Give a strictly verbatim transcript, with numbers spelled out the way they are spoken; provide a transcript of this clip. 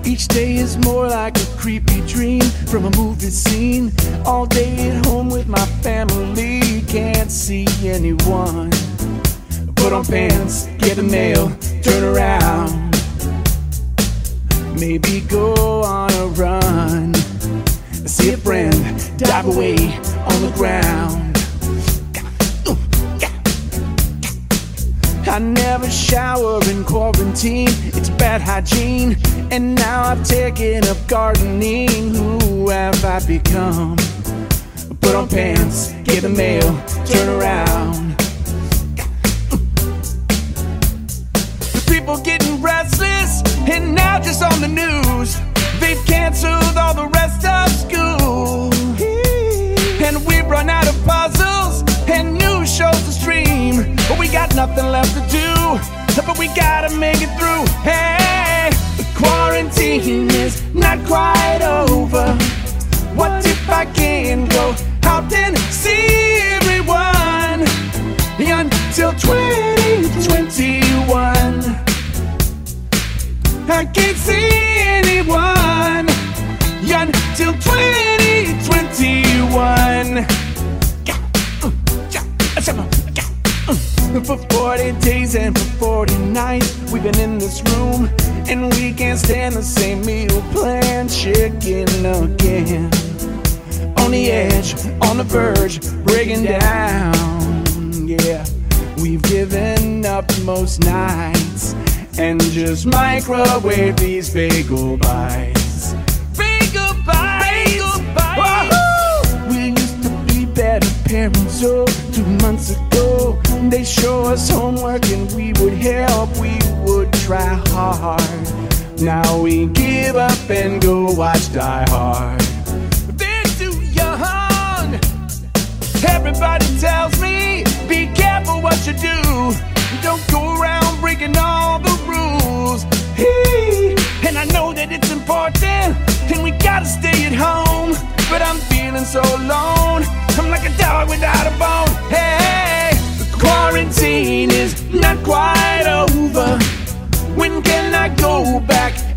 Each day is more like a creepy dream from a movie scene. All day at home with my family, can't see anyone. Put on pants, get the mail, turn around. Maybe go on a run. See a friend dive away on the ground. I never shower in quarantine, it's bad hygiene. And now I've taken up gardening. Who have I become? Put on pants, get the mail, turn around. The people getting restless, and now just on the news, they've canceled all the rest of school. And we've run out of puzzles and new shows to stream, but we got nothing left to do, but we gotta make it through. Hey, the quarantine is not quite over. What if I can go out and see everyone until twenty twenty-one? I can't see anyone until twenty twenty-one. For forty days and for forty nights, we've been in this room, and we can't stand the same meal plan. Chicken again, on the edge, on the verge, breaking down. Yeah, we've given up most nights and just microwave these bagel bites. Bagel bites, bagel bites. Woo-hoo! We used to be better parents, oh, two months ago. They show us homework and we would help, we would try hard. Now we give up and go watch Die Hard. They're too young. Everybody tells me, be careful what you do. Don't go around breaking all the rules. Hey, and I know that it's important, and we gotta stay at home. But I'm feeling so alone, I'm like a dog without a bone. Hey, the quarantine is not quite over. When can I go back